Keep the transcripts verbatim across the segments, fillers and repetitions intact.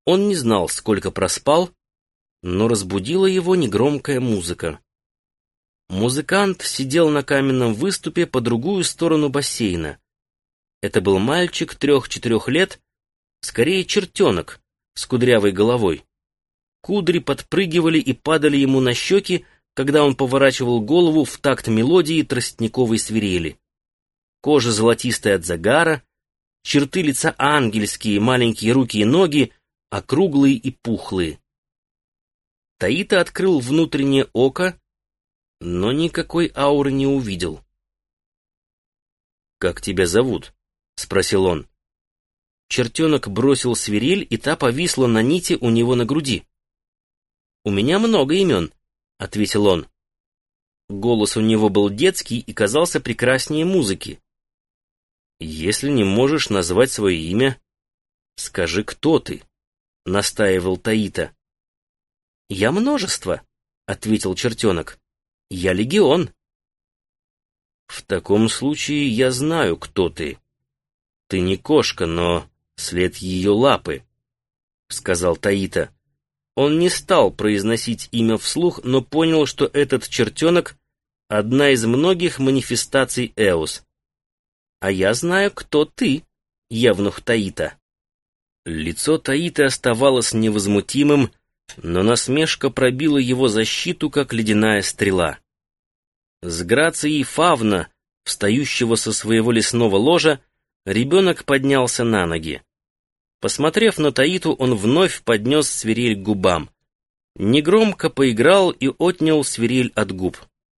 Он не знал, сколько проспал, но разбудила его негромкая музыка. Музыкант сидел на каменном выступе по другую сторону бассейна. Это был мальчик трех-четырех лет, скорее чертенок, с кудрявой головой. Кудри подпрыгивали и падали ему на щеки, когда он поворачивал голову в такт мелодии тростниковой свирели. Кожа золотистая от загара, черты лица ангельские, маленькие руки и ноги, округлые и пухлые. Таита открыл внутреннее око, но никакой ауры не увидел. «Как тебя зовут?» — спросил он. Чертенок бросил свирель, и та повисла на нити у него на груди. «У меня много имен», — ответил он. Голос у него был детский и казался прекраснее музыки. «Если не можешь назвать свое имя, скажи, кто ты», — настаивал Таита. «Я множество», — ответил чертенок. «Я легион». «В таком случае я знаю, кто ты. Ты не кошка, но след ее лапы», — сказал Таита. Он не стал произносить имя вслух, но понял, что этот чертенок — одна из многих манифестаций Эос. «А я знаю, кто ты, евнух Таита». Лицо Таита оставалось невозмутимым, но насмешка пробила его защиту, как ледяная стрела. С грацией фавна, встающего со своего лесного ложа, ребенок поднялся на ноги. Посмотрев на Таиту, он вновь поднес свирель к губам. Негромко поиграл и отнял свирель от губ.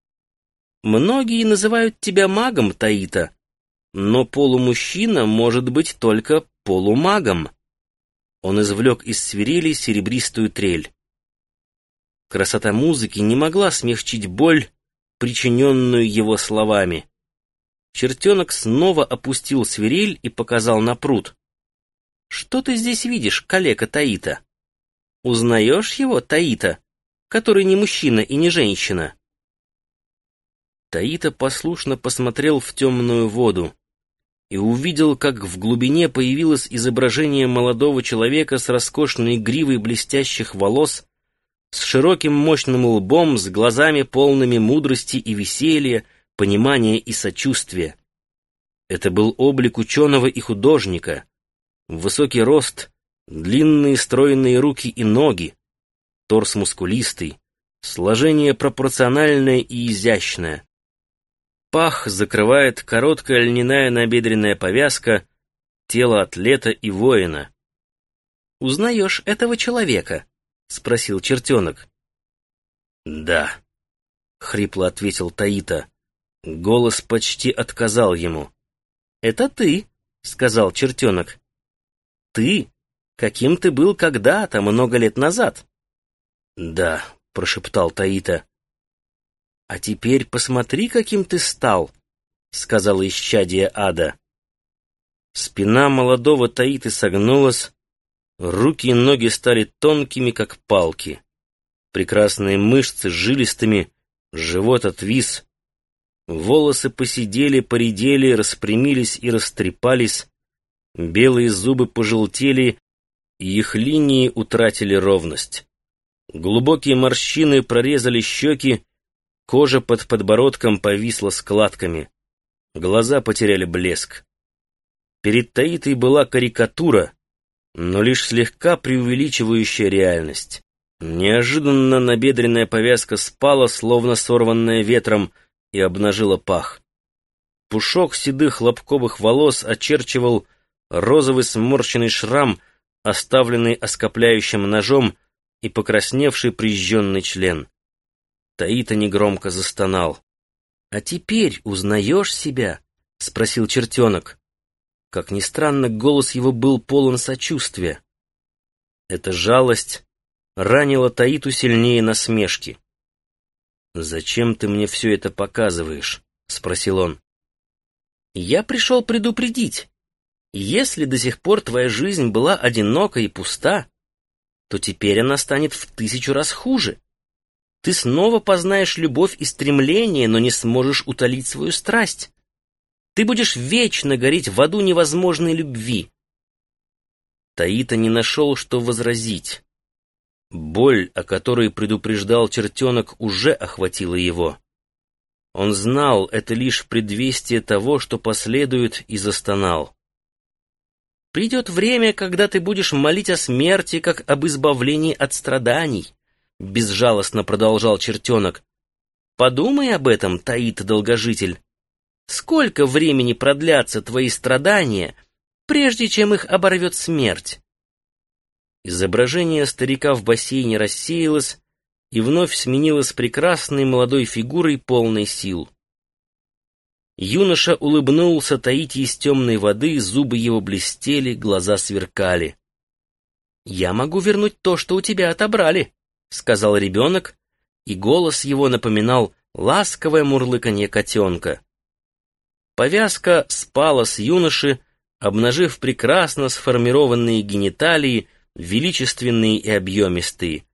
«Многие называют тебя магом, Таита, но полумужчина может быть только полумагом». Он извлек из свирели серебристую трель. Красота музыки не могла смягчить боль, причиненную его словами. Чертенок снова опустил свирель и показал на пруд. «Что ты здесь видишь, калека Таита? Узнаешь его, Таита, который не мужчина и не женщина?» Таита послушно посмотрел в темную воду и увидел, как в глубине появилось изображение молодого человека с роскошной гривой блестящих волос, с широким мощным лбом, с глазами полными мудрости и веселья, понимания и сочувствия. Это был облик ученого и художника, высокий рост, длинные стройные руки и ноги, торс мускулистый, сложение пропорциональное и изящное. Пах закрывает короткая льняная набедренная повязка, тело атлета и воина. «Узнаешь этого человека?» — спросил чертенок. «Да», — хрипло ответил Таита. Голос почти отказал ему. «Это ты», — сказал чертенок. «Ты, каким ты был когда-то, много лет назад». «Да», — прошептал Таита. «А теперь посмотри, каким ты стал», — сказала исчадие ада. Спина молодого Таиты согнулась, руки и ноги стали тонкими, как палки. Прекрасные мышцы жилистыми, живот отвис. Волосы поседели, поредели, распрямились и растрепались. Белые зубы пожелтели, и их линии утратили ровность. Глубокие морщины прорезали щеки, кожа под подбородком повисла складками. Глаза потеряли блеск. Перед Таитой была карикатура, но лишь слегка преувеличивающая реальность. Неожиданно набедренная повязка спала, словно сорванная ветром, и обнажила пах. Пушок седых лобковых волос очерчивал розовый сморщенный шрам, оставленный оскопляющим ножом, и покрасневший прижженный член. Таита негромко застонал. «А теперь узнаешь себя?» — спросил чертенок. Как ни странно, голос его был полон сочувствия. Эта жалость ранила Таиту сильнее насмешки. «Зачем ты мне все это показываешь?» — спросил он. «Я пришел предупредить. Если до сих пор твоя жизнь была одинока и пуста, то теперь она станет в тысячу раз хуже. Ты снова познаешь любовь и стремление, но не сможешь утолить свою страсть. Ты будешь вечно гореть в аду невозможной любви. Таита не нашел, что возразить. Боль, о которой предупреждал чертенок, уже охватила его. Он знал, это лишь предвестие того, что последует, и застонал. «Придет время, когда ты будешь молить о смерти, как об избавлении от страданий», — безжалостно продолжал чертенок. «Подумай об этом, Таита-долгожитель. Сколько времени продлятся твои страдания, прежде чем их оборвет смерть?» Изображение старика в бассейне рассеялось и вновь сменилось прекрасной молодой фигурой, полной сил. Юноша улыбнулся Таити из темной воды, зубы его блестели, глаза сверкали. «Я могу вернуть то, что у тебя отобрали», — сказал ребенок, и голос его напоминал ласковое мурлыканье котенка. Повязка спала с юноши, обнажив прекрасно сформированные гениталии, величественные и объемистые.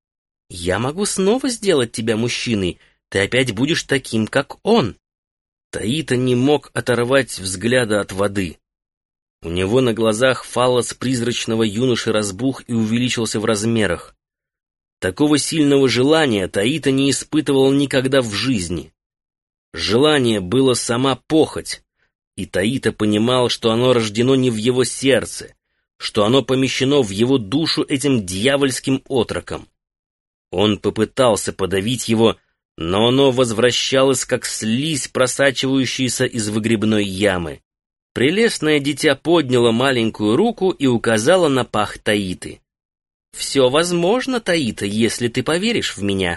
«Я могу снова сделать тебя мужчиной, ты опять будешь таким, как он». Таита не мог оторвать взгляда от воды. У него на глазах фаллос призрачного юноши разбух и увеличился в размерах. Такого сильного желания Таита не испытывал никогда в жизни. Желание было сама похоть, и Таита понимал, что оно рождено не в его сердце, что оно помещено в его душу этим дьявольским отроком. Он попытался подавить его, но оно возвращалось, как слизь, просачивающаяся из выгребной ямы. Прелестное дитя подняло маленькую руку и указало на пах Таиты. «Все возможно, Таита, если ты поверишь в меня».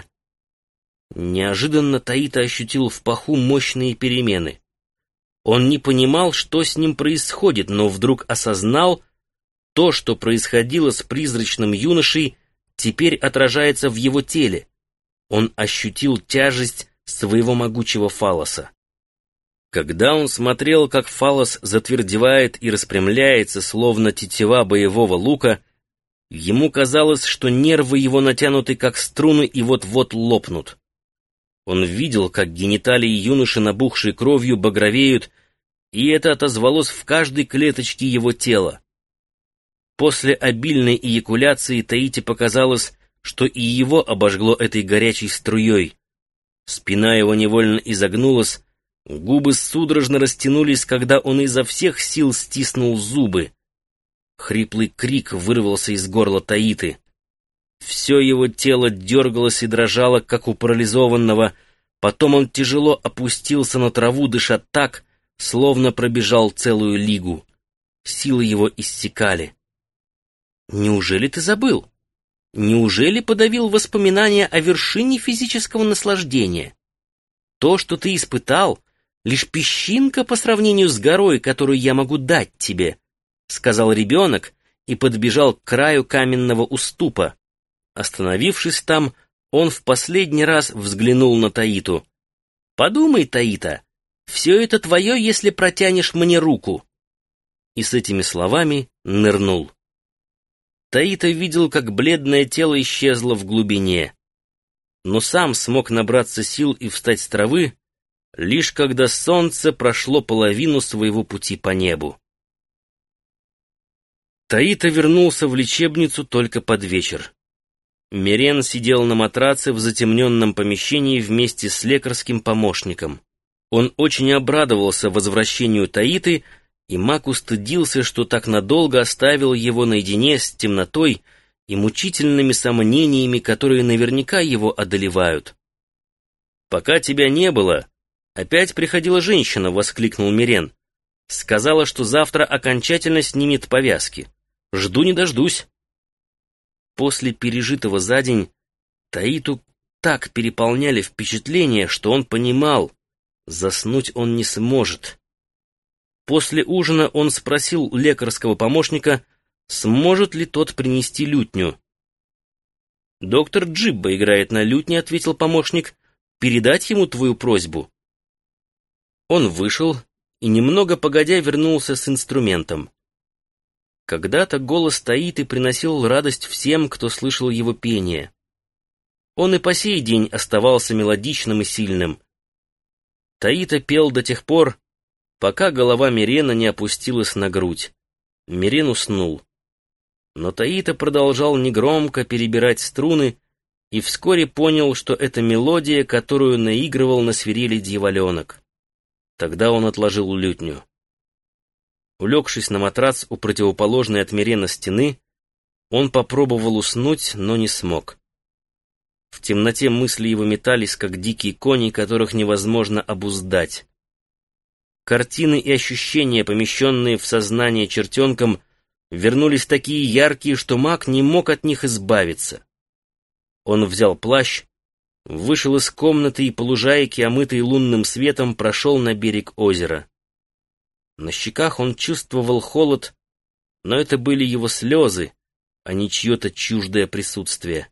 Неожиданно Таита ощутил в паху мощные перемены. Он не понимал, что с ним происходит, но вдруг осознал, то, что происходило с призрачным юношей, теперь отражается в его теле. Он ощутил тяжесть своего могучего фаллоса. Когда он смотрел, как фаллос затвердевает и распрямляется, словно тетива боевого лука, ему казалось, что нервы его натянуты, как струны, и вот-вот лопнут. Он видел, как гениталии юноши, набухшие кровью, багровеют, и это отозвалось в каждой клеточке его тела. После обильной эякуляции Таити показалось, что и его обожгло этой горячей струей. Спина его невольно изогнулась, губы судорожно растянулись, когда он изо всех сил стиснул зубы. Хриплый крик вырвался из горла Таиты. Все его тело дергалось и дрожало, как у парализованного. Потом он тяжело опустился на траву, дыша так, словно пробежал целую лигу. Силы его иссякали. «Неужели ты забыл? Неужели подавил воспоминания о вершине физического наслаждения? То, что ты испытал, лишь песчинка по сравнению с горой, которую я могу дать тебе», — сказал ребенок и подбежал к краю каменного уступа. Остановившись там, он в последний раз взглянул на Таиту. «Подумай, Таита, все это твое, если протянешь мне руку». И с этими словами нырнул. Таита видел, как бледное тело исчезло в глубине, но сам смог набраться сил и встать с травы, лишь когда солнце прошло половину своего пути по небу. Таита вернулся в лечебницу только под вечер. Мирен сидел на матраце в затемненном помещении вместе с лекарским помощником. Он очень обрадовался возвращению Таиты, и маг устыдился, что так надолго оставил его наедине с темнотой и мучительными сомнениями, которые наверняка его одолевают. «Пока тебя не было, опять приходила женщина», — воскликнул Мирен. «Сказала, что завтра окончательно снимет повязки. Жду не дождусь». После пережитого за день Таиту так переполняли впечатления, что он понимал, заснуть он не сможет. После ужина он спросил лекарского помощника, сможет ли тот принести лютню. «Доктор Джибба играет на лютне», — ответил помощник. «Передать ему твою просьбу». Он вышел и немного погодя вернулся с инструментом. Когда-то голос Таиты приносил радость всем, кто слышал его пение. Он и по сей день оставался мелодичным и сильным. Таита пел до тех пор, пока голова Мирена не опустилась на грудь. Мирен уснул. Но Таита продолжал негромко перебирать струны и вскоре понял, что это мелодия, которую наигрывал на свирели дьяволенок. Тогда он отложил лютню. Улегшись на матрац у противоположной от Мирена стены, он попробовал уснуть, но не смог. В темноте мысли его метались, как дикие кони, которых невозможно обуздать. Картины и ощущения, помещенные в сознание чертенком, вернулись такие яркие, что маг не мог от них избавиться. Он взял плащ, вышел из комнаты и по лужайке, омытой лунным светом, прошел на берег озера. На щеках он чувствовал холод, но это были его слезы, а не чье-то чуждое присутствие.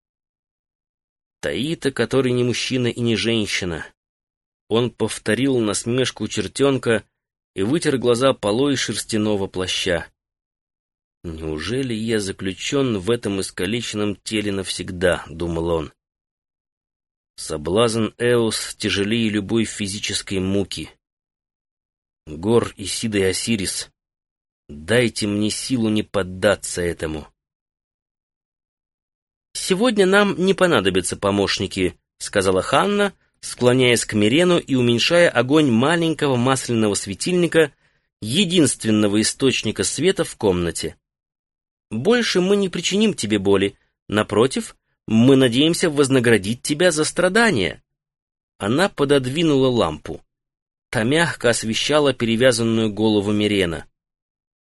Таита, который не мужчина и не женщина. Он повторил насмешку чертенка и вытер глаза полой шерстяного плаща. «Неужели я заключен в этом искалеченном теле навсегда?» — думал он. Соблазн Эос тяжелее любой физической муки. Гор, Исида и Осирис, дайте мне силу не поддаться этому. «Сегодня нам не понадобятся помощники», — сказала Ханна, склоняясь к Мирену и уменьшая огонь маленького масляного светильника, единственного источника света в комнате. «Больше мы не причиним тебе боли. Напротив, мы надеемся вознаградить тебя за страдания». Она пододвинула лампу. Та мягко освещала перевязанную голову Мирена.